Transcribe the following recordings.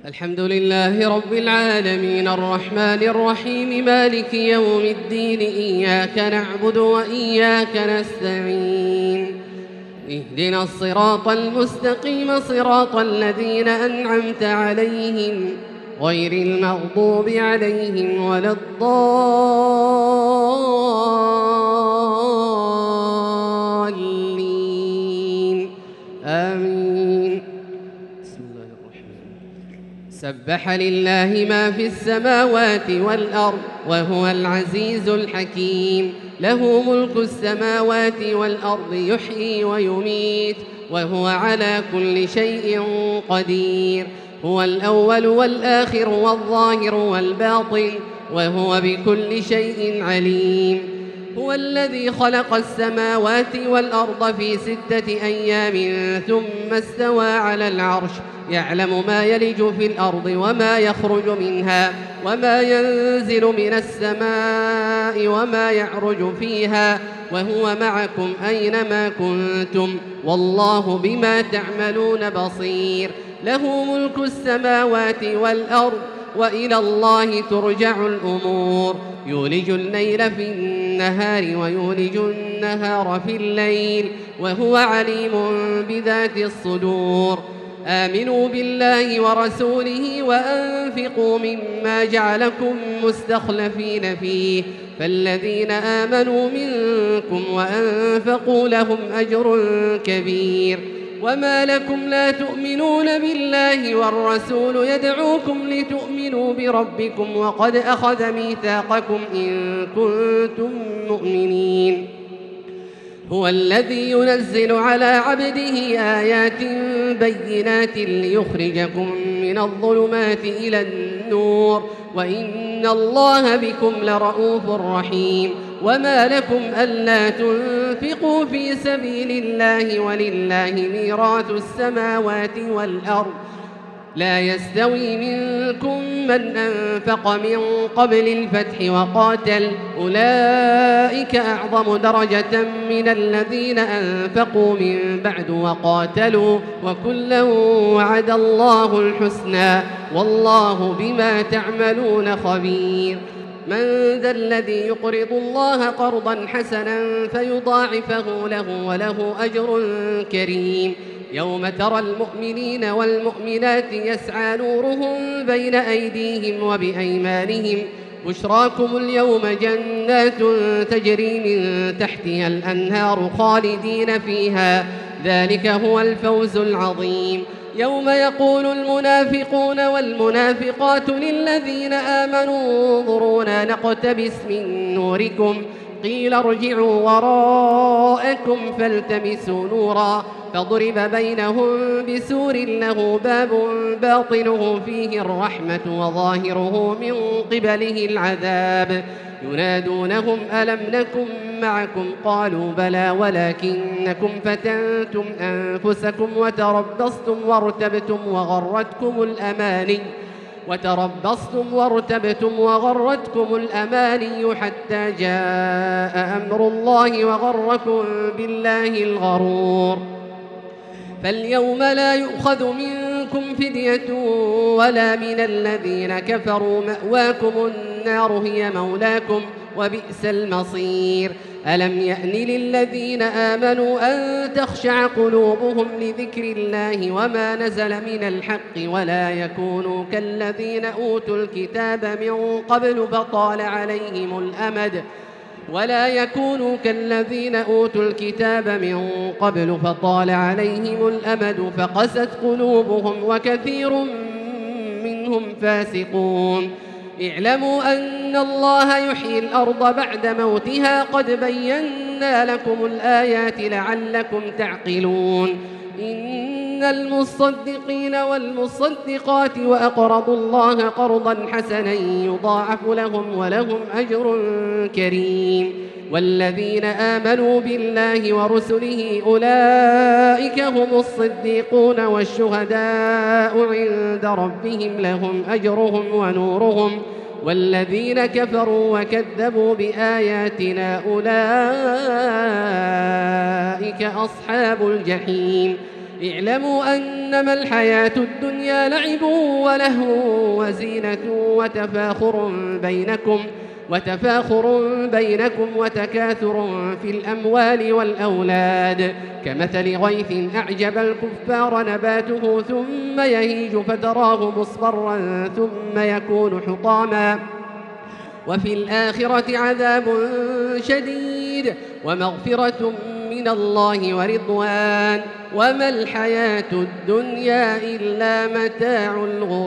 الحمد لله رب العالمين الرحمن الرحيم مالك يوم الدين إياك نعبد وإياك نستعين اهدنا الصراط المستقيم صراط الذين أنعمت عليهم غير المغضوب عليهم ولا الضالين آمين. بسم الله الرحمن الرحيم. سبح لله ما في السماوات والأرض وهو العزيز الحكيم. له ملك السماوات والأرض يحيي ويميت وهو على كل شيء قدير. هو الأول والآخر والظاهر والباطن وهو بكل شيء عليم. هو الذي خلق السماوات والأرض في 6 أيام ثم استوى على العرش يعلم ما يلج في الأرض وما يخرج منها وما ينزل من السماء وما يعرج فيها وهو معكم أينما كنتم والله بما تعملون بصير. له ملك السماوات والأرض وإلى الله ترجع الأمور. يولج الليل في النهار ويولج النهار في الليل وهو عليم بذات الصدور. آمنوا بالله ورسوله وأنفقوا مما جعلكم مستخلفين فيه فالذين آمنوا منكم وأنفقوا لهم أجر كبير. وما لكم لا تؤمنون بالله والرسول يدعوكم لتؤمنوا بربكم وقد أخذ ميثاقكم إن كنتم مؤمنين. هو الذي ينزل على عبده آيات بينات ليخرجكم من الظلمات إلى النور وإن الله بكم لرؤوف رحيم. وما لكم ألا تنفقوا في سبيل الله ولله ميراث السماوات والأرض لا يستوي منكم من أنفق من قبل الفتح وقاتل أولئك أعظم درجة من الذين أنفقوا من بعد وقاتلوا وكلا وعد الله الحسنى والله بما تعملون خبير. من ذا الذي يقرض الله قرضا حسنا فيضاعفه له وله أجر كريم. يوم ترى المؤمنين والمؤمنات يسعى نورهم بين أيديهم وبأيمانهم بشراكم اليوم جنات تجري من تحتها الأنهار خالدين فيها ذلك هو الفوز العظيم. يوم يقول المنافقون والمنافقات للذين آمنوا انظرونا نقتبس من نوركم قيل ارجعوا وراءكم فالتمسوا نورا فضرب بينهم بسور له باب باطنه فيه الرحمة وظاهره من قبله العذاب. ينادونهم ألم نكن معكم قالوا بلى ولكنكم فتنتم أنفسكم وتربصتم وغرتكم الأماني حتى جاء أمر الله وغركم بالله الغرور. فاليوم لا يؤخذ منكم فدية ولا من الذين كفروا مأواكم النار هي مولاكم وبئس المصير. ألم يأن للذين آمنوا أن تخشع قلوبهم لذكر الله وما نزل من الحق ولا يكونوا كالذين أوتوا الكتاب من قبل فطال عليهم الأمد فقست قلوبهم وكثير منهم فاسقون. اعلموا أن الله يحيي الأرض بعد موتها قد بينا لكم الآيات لعلكم تعقلون. إن المصدقين والمصدقات وأقرضوا الله قرضا حسنا يضاعف لهم ولهم أجر كريم. والذين آمنوا بالله ورسله أولئك هم الصديقون والشهداء عند ربهم لهم أجرهم ونورهم. والذين كفروا وكذبوا بآياتنا أولئك أصحاب الجحيم. اعلموا أنما الحياة الدنيا لعب ولهو وزينة وتفاخر بينكم وتكاثر في الأموال والأولاد كمثل غيث أعجب الكفار نباته ثم يهيج فتراه مصفرا ثم يكون حطاما وفي الآخرة عذاب شديد ومغفرة من الله ورضوان وما الحياة الدنيا إلا متاع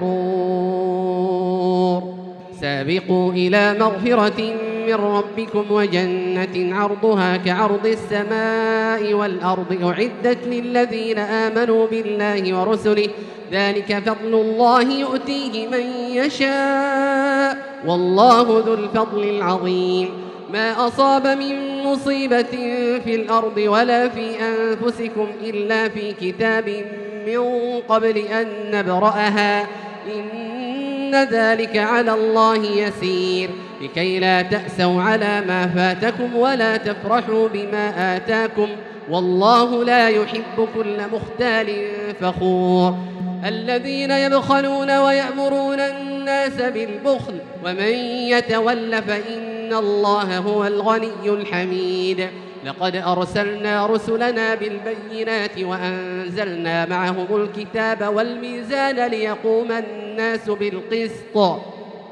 الغرور. سابقوا إلى مغفرة من ربكم وجنة عرضها كعرض السماء والأرض أعدت للذين آمنوا بالله ورسله ذلك فضل الله يؤتيه من يشاء والله ذو الفضل العظيم. ما أصاب من مصيبة في الأرض ولا في أنفسكم إلا في كتاب من قبل أن نبرأها إن ذلك على الله يسير لكي لا تأسوا على ما فاتكم ولا تفرحوا بما آتاكم والله لا يحب كل مختال فخور. الذين يبخلون ويأمرون الناس بالبخل ومن يتول فإن الله هو الغني الحميد. لقد أرسلنا رسلنا بالبينات وأنزلنا معهم الكتاب والميزان ليقوم الناس بالقسط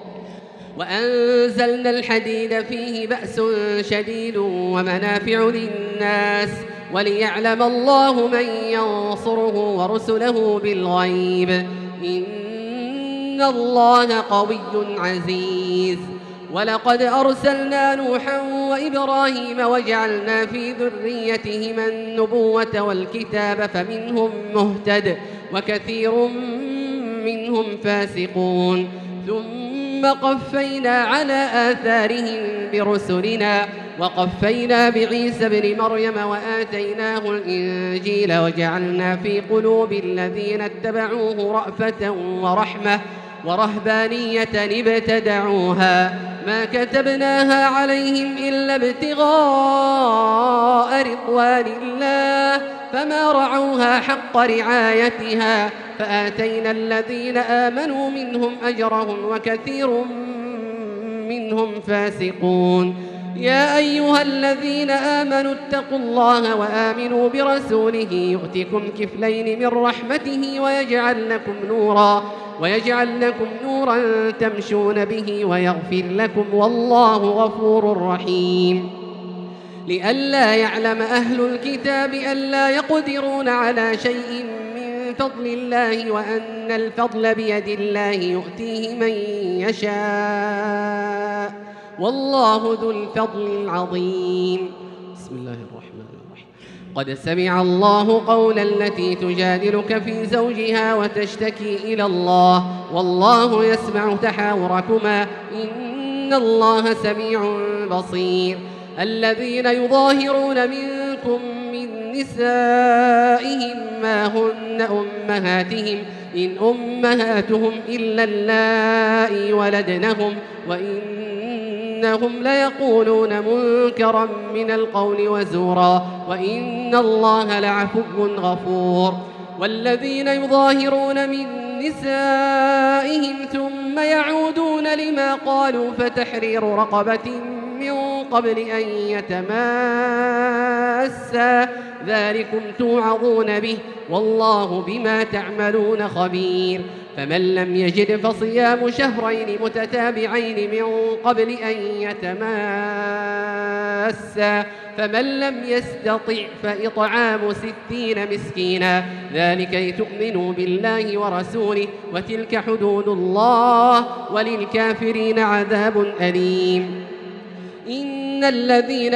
وأنزلنا الحديد فيه بأس شديد ومنافع للناس وليعلم الله من ينصره ورسله بالغيب إن الله قوي عزيز. ولقد أرسلنا نوحا وإبراهيم وجعلنا في ذريتهما النبوة والكتاب فمنهم مهتد وكثير منهم فاسقون ثم قفينا على آثارهم برسلنا وقفينا بعيسى بن مريم وآتيناه الإنجيل وجعلنا في قلوب الذين اتبعوه رأفة ورحمة ورهبانية ابتدعوها ما كتبناها عليهم إلا ابتغاء رضوان الله فما رعوها حق رعايتها فآتينا الذين آمنوا منهم أجرهم وكثير منهم فاسقون. يا أيها الذين آمنوا اتقوا الله وآمنوا برسوله يؤتكم كفلين من رحمته ويجعل لكم نورا تمشون به ويغفر لكم والله غفور رحيم. لئلا يعلم أهل الكتاب ألا يقدرون على شيء من فضل الله وأن الفضل بيد الله يؤتيه من يشاء والله ذو الفضل العظيم. بسم الله الرحمن الرحيم. قد سمع الله قول التي تجادلك في زوجها وتشتكي إلى الله والله يسمع تحاوركما إن الله سميع بصير. الذين يظاهرون منكم من نسائهم ما هن أمهاتهم إن أمهاتهم إلا اللائي ولدنهم وإنهم ليقولون منكرا من القول وزورا وإن الله لعفو غفور. والذين يظاهرون من نسائهم ثم يعودون لما قالوا فتحرير رقبة من قبل أن يتماسا ذلكم توعظون به والله بما تعملون خبير. فمن لم يجد فصيام شهرين متتابعين من قبل أن يتماسا فمن لم يستطع فإطعام 60 مسكينا ذلك لتؤمنوا بالله ورسوله وتلك حدود الله وللكافرين عذاب أليم. إن الذين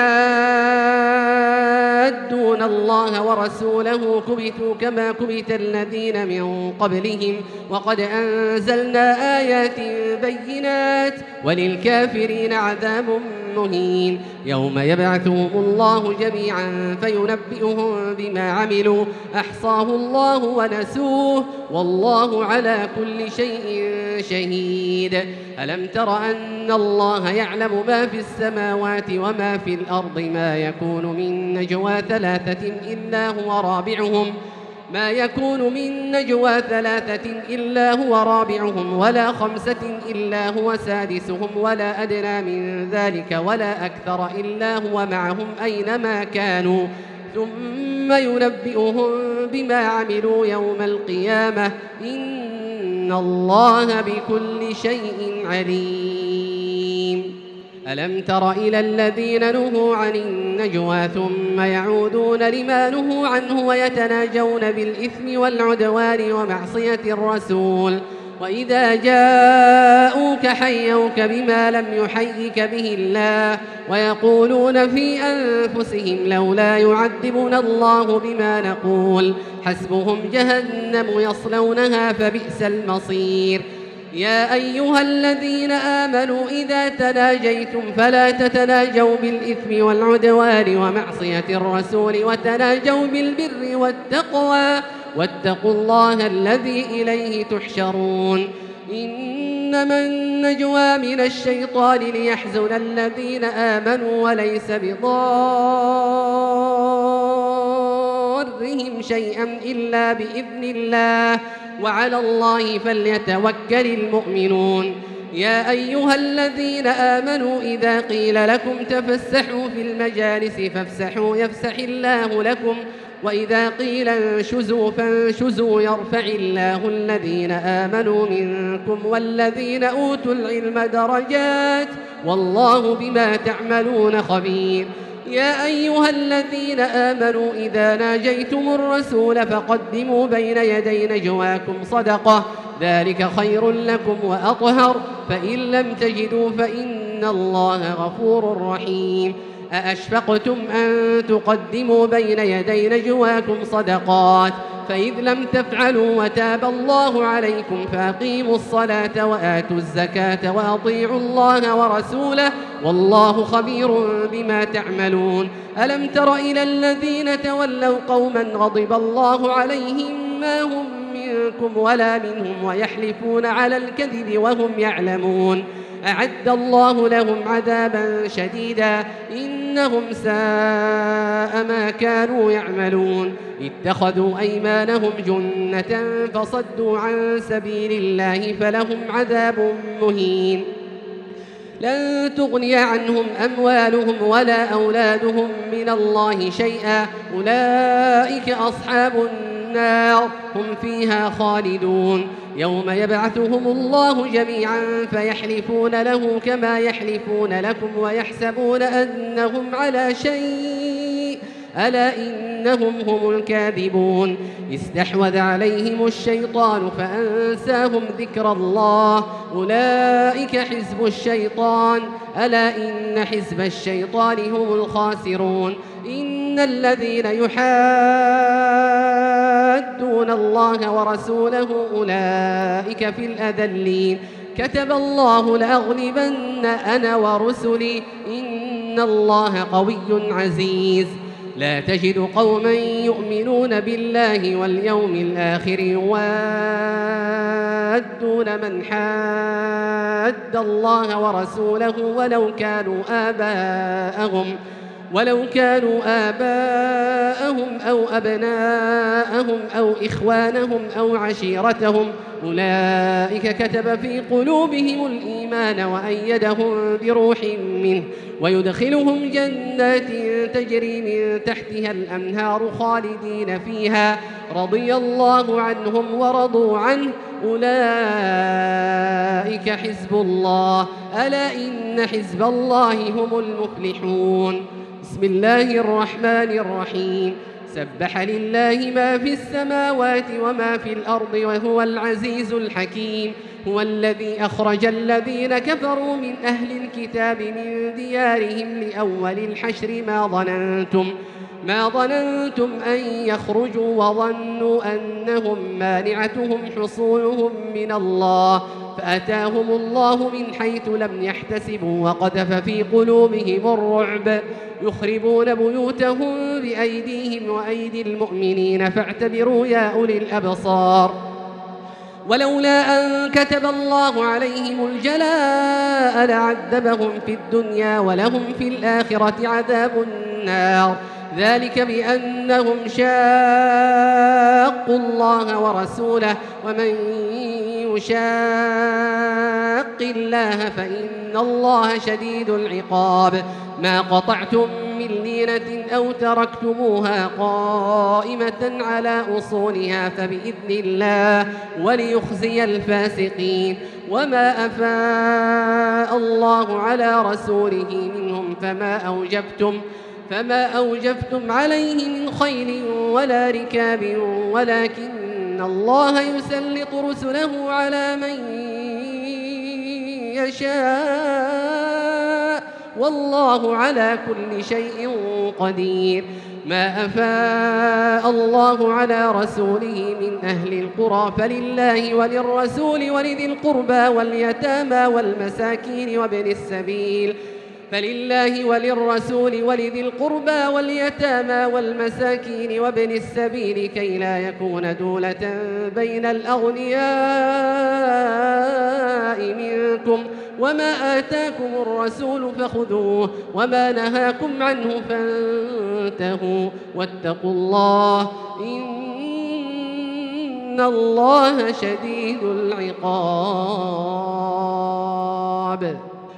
يحادون الله ورسوله كبتوا كما كبت الذين من قبلهم وقد أنزلنا آيات بينات وللكافرين عذاب مهين. يوم يبعثهم الله جميعا فينبئهم بما عملوا أحصاه الله ونسوه والله على كل شيء شهيد. ألم تر أن الله يعلم ما في السماوات وما في الأرض ما يكون من نجوى 3 إلا هو رابعهم ما يكون من نجوى ثلاثة إلا هو رابعهم ولا خمسة إلا هو سادسهم ولا أدنى من ذلك ولا أكثر إلا هو معهم أينما كانوا ثم ينبئهم بما عملوا يوم القيامة إن الله بكل شيء عليم. ألم تر إلى الذين نهوا عن النجوى ثم يعودون لما نهوا عنه ويتناجون بالإثم والعدوان ومعصية الرسول وإذا جاءوك حيوك بما لم يحيك به الله ويقولون في أنفسهم لولا يعذبنا الله بما نقول حسبهم جهنم يصلونها فبئس المصير. يا أيها الذين آمنوا إذا تناجيتم فلا تتناجوا بالإثم والعدوان ومعصية الرسول وتناجوا بالبر والتقوى واتقوا الله الذي إليه تحشرون. إنما النجوى من الشيطان ليحزن الذين آمنوا وليس بضارهم شيئا إلا بإذن الله وعلى الله فليتوكل المؤمنون. يا أيها الذين آمنوا إذا قيل لكم تفسحوا في المجالس فافسحوا يفسح الله لكم وإذا قيل انشزوا فانشزوا يرفع الله الذين آمنوا منكم والذين أوتوا العلم درجات والله بما تعملون خبير. يا أيها الذين آمنوا إذا ناجيتم الرسول فقدموا بين يدي نجواكم صدقة ذلك خير لكم وأطهر فإن لم تجدوا فإن الله غفور رحيم. أأشفقتم أن تقدموا بين يدي نجواكم صدقات فإذ لم تفعلوا وتاب الله عليكم فأقيموا الصلاة وآتوا الزكاة وأطيعوا الله ورسوله والله خبير بما تعملون. ألم تر إلى الذين تولوا قوما غضب الله عليهم ما هم منكم ولا منهم ويحلفون على الكذب وهم يعلمون أعد الله لهم عذابا شديدا إنهم ساء ما كانوا يعملون. اتخذوا أيمانهم جنة فصدوا عن سبيل الله فلهم عذاب مهين. لن تغني عنهم أموالهم ولا أولادهم من الله شيئا أولئك أصحاب النار هم فيها خالدون. يوم يبعثهم الله جميعا فيحلفون له كما يحلفون لكم ويحسبون أنهم على شيء ألا إنهم هم الكاذبون. استحوذ عليهم الشيطان فأنساهم ذكر الله أولئك حزب الشيطان ألا إن حزب الشيطان هم الخاسرون. إن الذين يحادون الله ورسوله أولئك في الأذلين كتب الله لأغلبن أنا ورسلي إن الله قوي عزيز. لا تجد قوما يؤمنون بالله واليوم الآخر يوادون من حاد الله ورسوله ولو كانوا آباءهم أو أبناءهم أو إخوانهم أو عشيرتهم أولئك كتب في قلوبهم الإيمان وأيدهم بروح منه ويدخلهم جنات تجري من تحتها الأنهار خالدين فيها رضي الله عنهم ورضوا عنه أولئك حزب الله ألا إن حزب الله هم المفلحون. بسم الله الرحمن الرحيم سبح لله ما في السماوات وما في الأرض وهو العزيز الحكيم. هو الذي أخرج الذين كفروا من أهل الكتاب من ديارهم لأول الحشر ما ظننتم أن يخرجوا وظنوا أنهم مانعتهم حصونهم من الله فأتاهم الله من حيث لم يحتسبوا وقذف في قلوبهم الرعب يخربون بيوتهم بأيديهم وأيدي المؤمنين فاعتبروا يا أولي الأبصار. ولولا أن كتب الله عليهم الجلاء لعذبهم في الدنيا ولهم في الآخرة عذاب النار. ذلك بأنهم شاقوا الله ورسوله ومن يشاق الله فإن الله شديد العقاب ما قطعتم من لينة أو تركتموها قائمة على أصولها فبإذن الله وليخزي الفاسقين وما أفاء الله على رسوله منهم فما أوجفتم عليه من خيل ولا ركاب ولكن الله يسلط رسله على من يشاء والله على كل شيء قدير ما أفاء الله على رسوله من أهل القرى فلله وللرسول ولذي القربى واليتامى والمساكين وابن السبيل كي لا يكون دولة بين الأغنياء منكم وما آتاكم الرسول فخذوه وما نهاكم عنه فانتهوا واتقوا الله إن الله شديد العقاب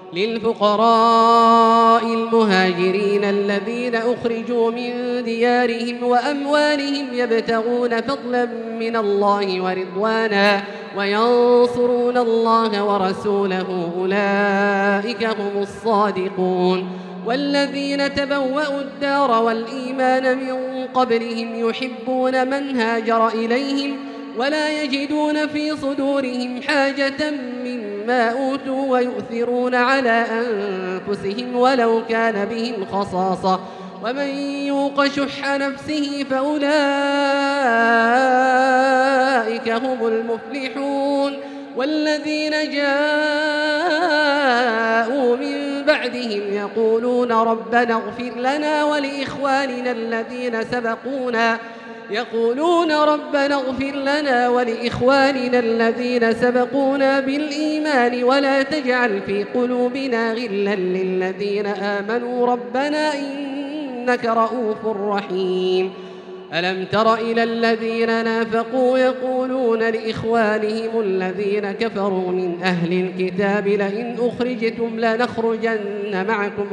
للفقراء المهاجرين الذين أخرجوا من ديارهم وأموالهم يبتغون فضلا من الله ورضوانا وينصرون الله ورسوله أولئك هم الصادقون والذين تبوأوا الدار والإيمان من قبلهم يحبون من هاجر إليهم ولا يجدون في صدورهم حاجة مما أوتوا ويؤثرون على أنفسهم ولو كان بهم خصاصة ومن يوق شح نفسه فأولئك هم المفلحون والذين جاءوا من بعدهم يقولون ربنا اغفر لنا ولإخواننا الذين سبقونا بالإيمان ولا تجعل في قلوبنا غلا للذين آمنوا ربنا إنك رؤوف رحيم ألم تر إلى الذين نافقوا يقولون لإخوانهم الذين كفروا من أهل الكتاب لئن أخرجتم لنخرجن معكم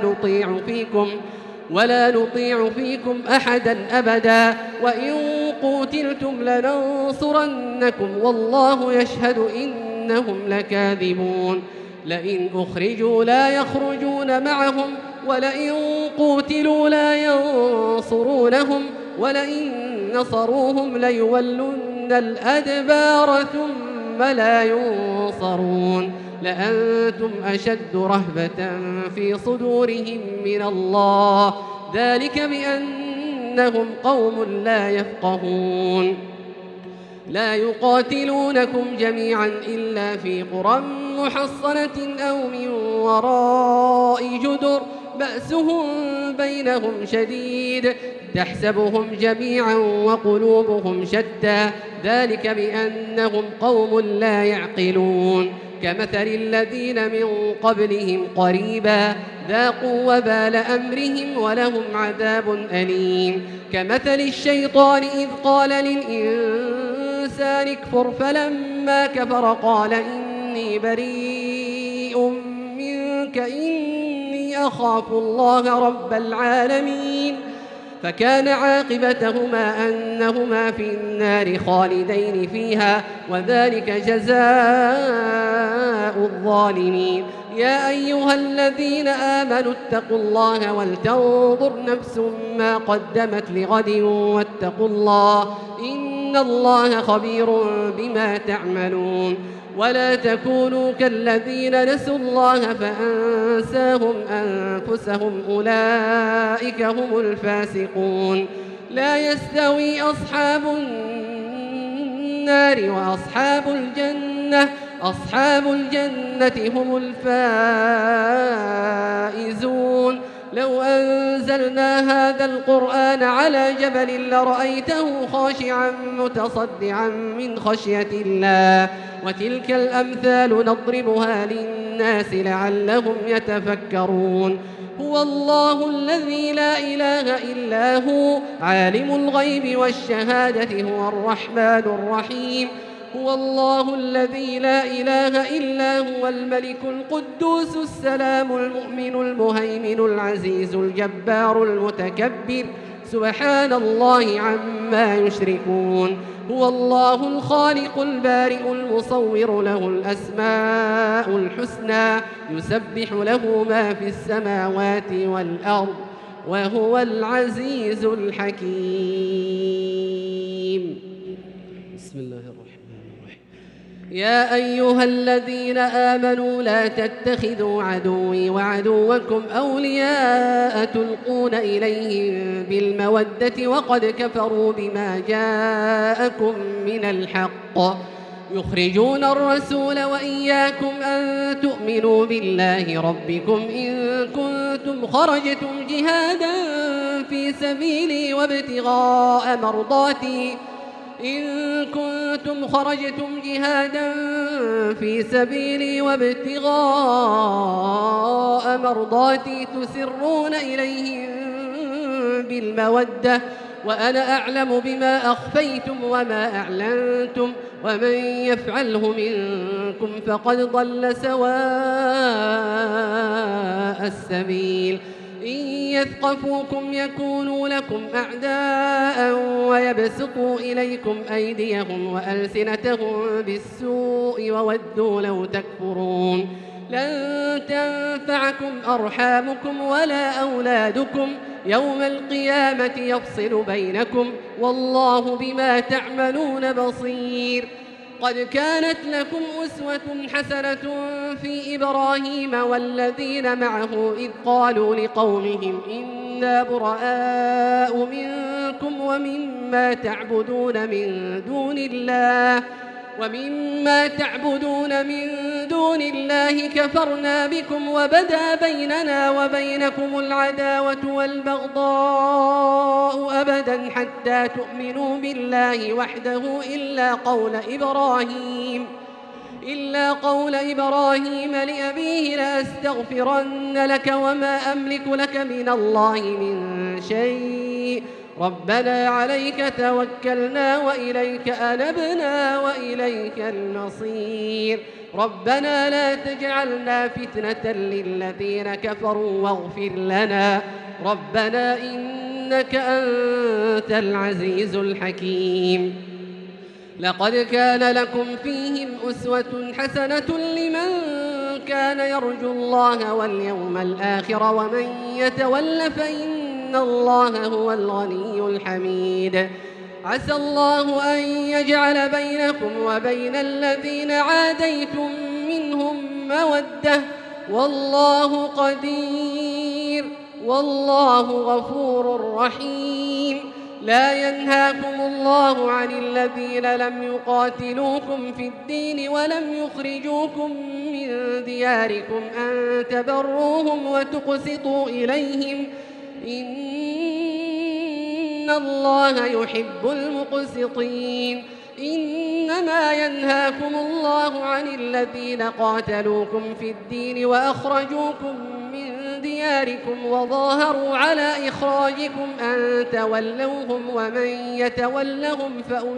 ولا نطيع فيكم أحدا أبدا وإن قوتلتم لننصرنكم والله يشهد إنهم لكاذبون لئن أخرجوا لا يخرجون معهم ولئن قوتلوا لا ينصرونهم ولئن نصروهم ليولن الأدبار ثم لا ينصرون لأنتم أشد رهبة في صدورهم من الله ذلك بأنهم قوم لا يفقهون لا يقاتلونكم جميعا إلا في قرى محصنة أو من وراء جدر بأسهم بينهم شديد تحسبهم جميعا وقلوبهم شتى ذلك بأنهم قوم لا يعقلون كمثل الذين من قبلهم قريبا ذاقوا وبال أمرهم ولهم عذاب أليم كمثل الشيطان إذ قال للإنسان اكفر فلما كفر قال إني بريء منك إني أخاف الله رب العالمين فكان عاقبتهما أنهما في النار خالدين فيها وذلك جزاء الظالمين يا أيها الذين آمنوا اتقوا الله ولتنظر نفس ما قدمت لغد واتقوا الله إن الله خبير بما تعملون ولا تكونوا كالذين نسوا الله فأنساهم أنفسهم أولئك هم الفاسقون لا يستوي أصحاب النار وأصحاب الجنة أصحاب الجنة هم الفائزون لو أنزلنا هذا القرآن على جبل لرأيته خاشعا متصدعا من خشية الله وتلك الأمثال نضربها للناس لعلهم يتفكرون هو الله الذي لا إله إلا هو عالم الغيب والشهادة هو الرحمن الرحيم هو الله الذي لا إله إلا هو الملك القدوس السلام المؤمن المهيمن العزيز الجبار المتكبر سبحان الله عما يشركون هو الله الخالق البارئ المصور له الأسماء الحسنى يسبح له ما في السماوات والأرض وهو العزيز الحكيم. بسم الله الرحمن الرحيم. يا أيها الذين آمنوا لا تتخذوا عدوي وعدوكم أولياء تلقون إليهم بالمودة وقد كفروا بما جاءكم من الحق يخرجون الرسول وإياكم أن تؤمنوا بالله ربكم إن كنتم خرجتم جهادا في سبيلي وابتغاء مرضاتي تسرون إليهم بالمودة وأنا أعلم بما أخفيتم وما أعلنتم ومن يفعله منكم فقد ضل سواء السبيل إن يثقفوكم يكونوا لكم أعداء ويبسطوا إليكم أيديهم وألسنتهم بالسوء وودوا لو تكفرون لن تنفعكم أرحامكم ولا أولادكم يوم القيامة يفصل بينكم والله بما تعملون بصير قد كانت لكم أسوة حسنة في إبراهيم والذين معه إذ قالوا لقومهم إنا براء منكم ومما تعبدون من دون الله كفرنا بكم وبدا بيننا وبينكم العداوة والبغضاء أبدا حتى تؤمنوا بالله وحده إلا قول إبراهيم لأبيه لأستغفرن لك وما أملك لك من الله من شيء ربنا عليك توكلنا وإليك أنبنا وإليك المصير ربنا لا تجعلنا فتنة للذين كفروا واغفر لنا ربنا إنك أنت العزيز الحكيم لقد كان لكم فيهم أسوة حسنة لمن كان يرجو الله واليوم الآخر ومن يتول فإن الله هو الغني الحميد عسى الله أن يجعل بينكم وبين الذين عاديتم منهم مودة والله قدير والله غفور رحيم لا ينهاكم الله عن الذين لم يقاتلوكم في الدين ولم يخرجوكم من دياركم أن تبروهم وتقسطوا إليهم إن الله يحب المقسطين إنما ينهاكم الله عن الذين قاتلوكم في الدين وأخرجوكم من دياركم وظاهروا على إخراجكم أن تولوهم ومن يتولهم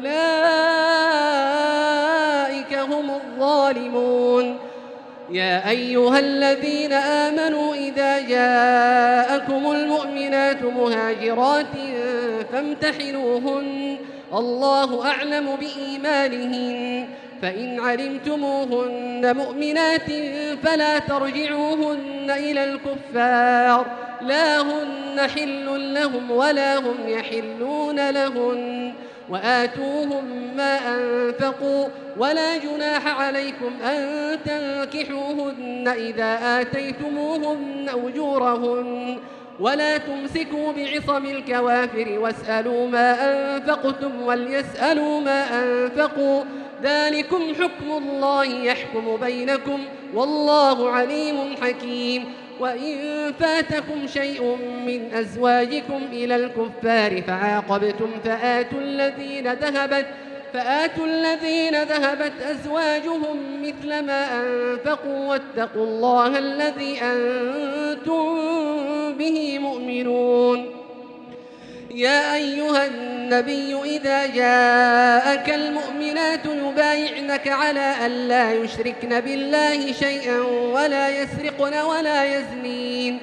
فأولئك هم الظالمون يا أيها الذين آمنوا إذا جاءكم المؤمنات مهاجرات فامتحنوهن الله أعلم بإيمانهن فإن علمتموهن مؤمنات فلا ترجعوهن إلى الكفار لا هن حل لهم ولا هم يحلون لهن وآتوهم ما أنفقوا ولا جناح عليكم أن تنكحوهن إذا آتيتموهن أجورهن ولا تمسكوا بعصم الكوافر واسألوا ما أنفقتم وليسألوا ما أنفقوا ذلكم حكم الله يحكم بينكم والله عليم حكيم وإن فاتكم شيء من أزواجكم إلى الكفار فعاقبتم فآتوا الذين ذهبت أزواجهم مثل ما أنفقوا واتقوا الله الذي أنتم به مؤمنون. يا أيها النبي إذا جاءك المؤمنات يبايعنك على أن لا يشركن بالله شيئا ولا يسرقن ولا يزنين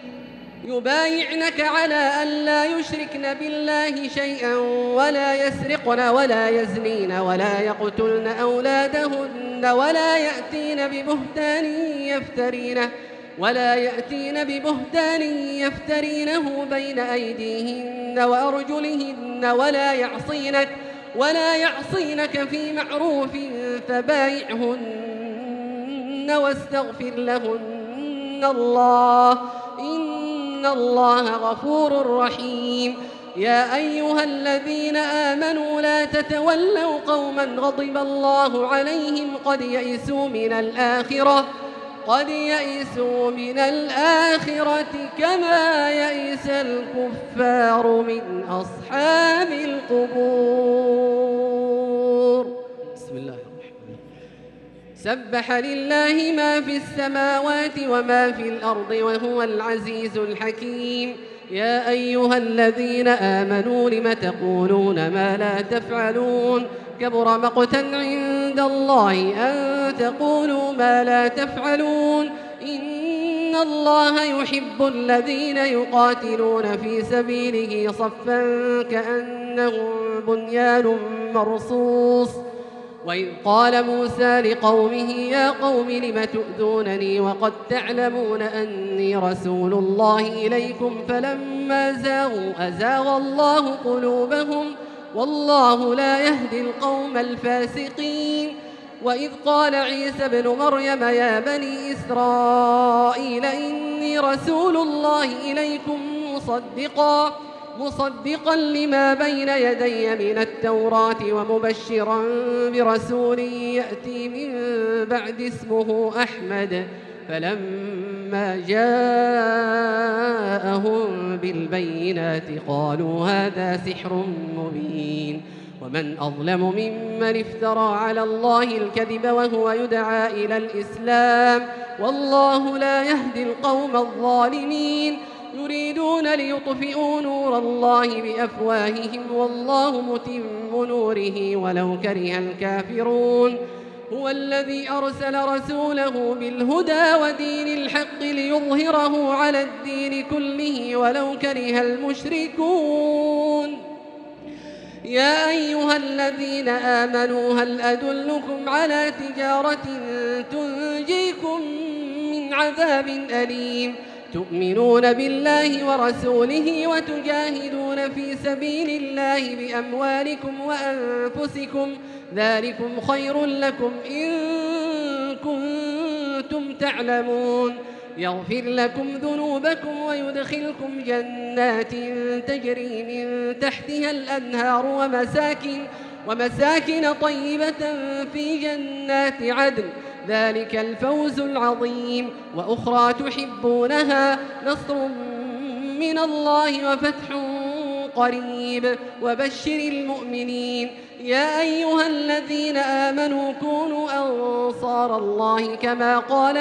ولا يسرقن ولا يزنين ولا يقتلن أولادهن ولا يأتين ببهتان يفترينه بين أيديهن وأرجلهن ولا يعصينك في معروف فبايعهن واستغفر لهن الله إن الله غفور رحيم. يا أيها الذين آمنوا لا تتولوا قوما غضب الله عليهم قد يئسوا من الآخرة كما يئس الكفار من أصحاب القبور. بسم الله الرحمن الرحيم. سبح لله ما في السماوات وما في الأرض وهو العزيز الحكيم. يا أيها الذين آمنوا لم تقولون ما لا تفعلون كبر مقتا عند الله أن تقولوا ما لا تفعلون. إن الله يحب الذين يقاتلون في سبيله صفا كأنهم بنيان مرصوص. وإذ قال موسى لقومه يا قوم لم تؤذونني وقد تعلمون أني رسول الله إليكم فلما زاغوا أزاغ الله قلوبهم والله لا يهدي القوم الفاسقين. وإذ قال عيسى ابن مريم يا بني إسرائيل إني رسول الله إليكم مصدقا لما بين يدي من التوراة ومبشرا برسول يأتي من بعد اسمه أحمد. فلما جاءهم بالبينات قالوا هذا سحر مبين. ومن أظلم ممن افترى على الله الكذب وهو يدعى إلى الإسلام والله لا يهدي القوم الظالمين. يريدون ليطفئوا نور الله بأفواههم والله متم نوره ولو كره الكافرون. هو الذي أرسل رسوله بالهدى ودين الحق ليظهره على الدين كله ولو كره المشركون. يا أيها الذين آمنوا هل أدلكم على تجارة تنجيكم من عذاب أليم تؤمنون بالله ورسوله وتجاهدون في سبيل الله بأموالكم وأنفسكم ذلكم خير لكم إن كنتم تعلمون. يغفر لكم ذنوبكم ويدخلكم جنات تجري من تحتها الأنهار ومساكن طيبة في جنات عدن ذلك الفوز العظيم. وأخرى تحبونها نصر من الله وفتح قريب وبشر المؤمنين. يا أيها الذين آمنوا كونوا أنصار الله كما قال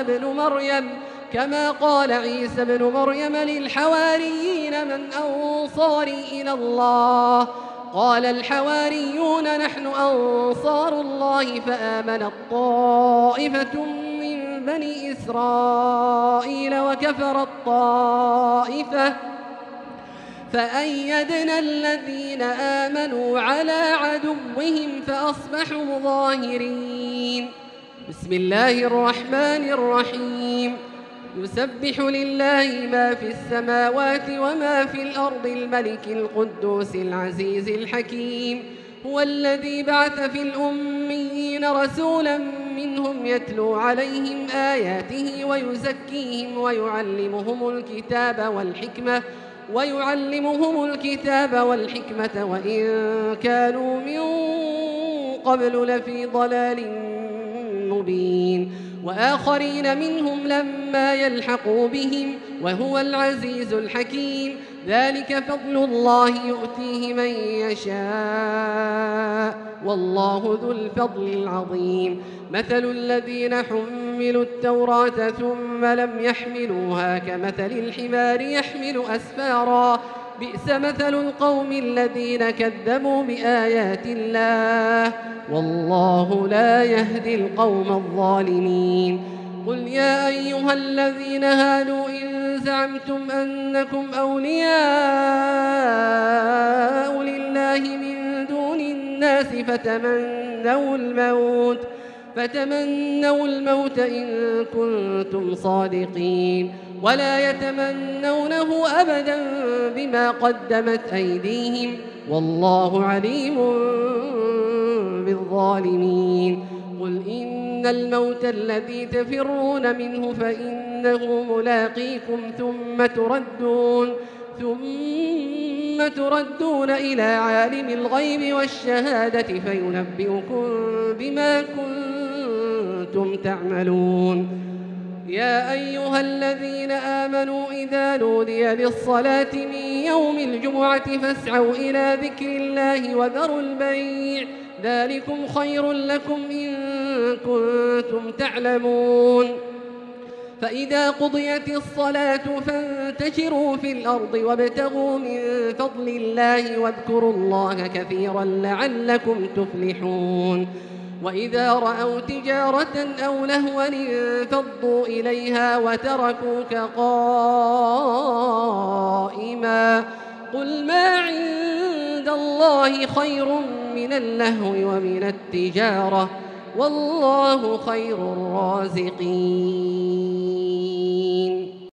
عيسى بن مريم للحواريين من أنصاري إلى الله قال الحواريون نحن أنصار الله فآمنت طائفة من بني إسرائيل وكفرت طائفة فأيدنا الذين آمنوا على عدوهم فأصبحوا ظاهرين. بسم الله الرحمن الرحيم. يسبح لله ما في السماوات وما في الأرض الملك القدوس العزيز الحكيم. هو الذي بعث في الأميين رسولا منهم يتلو عليهم آياته ويزكيهم ويعلمهم الكتاب والحكمة وإن كانوا من قبل لفي ضلال مبين. وآخرين منهم لما يلحقوا بهم وهو العزيز الحكيم. ذلك فضل الله يؤتيه من يشاء والله ذو الفضل العظيم. مثل الذين حملوا التوراة ثم لم يحملوها كمثل الحمار يحمل أسفارا بئس مثل القوم الذين كذبوا بآيات الله والله لا يهدي القوم الظالمين. قل يا أيها الذين هادوا إن زعمتم أنكم أولياء لله من دون الناس فتمنوا الموت إن كنتم صادقين ولا يتمنونه أبدا بما قدمت أيديهم والله عليم بالظالمين. قل إن الموت الذي تفرون منه فإنه ملاقيكم ثم تردون إلى عالم الغيب والشهادة فينبئكم بما كنتم تعملون. يا أيها الذين آمنوا إذا نودي للصلاة من يوم الجمعة فاسعوا إلى ذكر الله وذروا البيع ذلكم خير لكم إن كنتم تعلمون. فإذا قضيت الصلاة فانتشروا في الأرض وابتغوا من فضل الله واذكروا الله كثيرا لعلكم تفلحون. وإذا رأوا تجارة أو لهوا انفضوا إليها وتركوك قائما قل ما عند الله خير من اللهو ومن التجارة والله خير الرازقين.